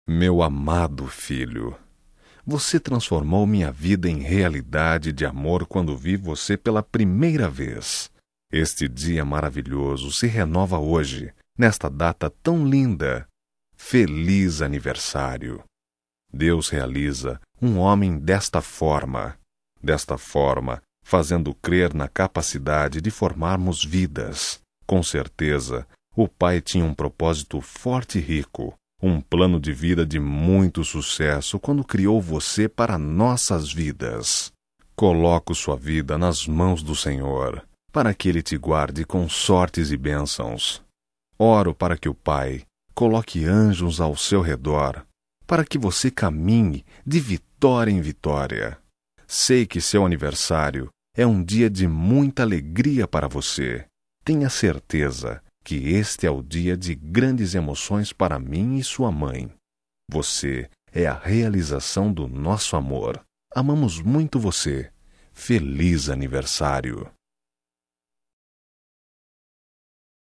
Meu amado filho, você transformou minha vida em realidade de amor quando vi você pela primeira vez. Este dia maravilhoso se renova hoje, nesta data tão linda. Feliz aniversário! Deus realiza um homem desta forma, fazendo crer na capacidade de formarmos vidas. Com certeza, o Pai tinha um propósito forte e rico, um plano de vida de muito sucesso quando criou você para nossas vidas. Coloco sua vida nas mãos do Senhor, para que Ele te guarde com sortes e bênçãos. Oro para que o Pai coloque anjos ao seu redor, para que você caminhe de vitória em vitória. Sei que seu aniversário é um dia de muita alegria para você. Tenha certeza que este é o dia de grandes emoções para mim e sua mãe. Você é a realização do nosso amor. Amamos muito você. Feliz aniversário!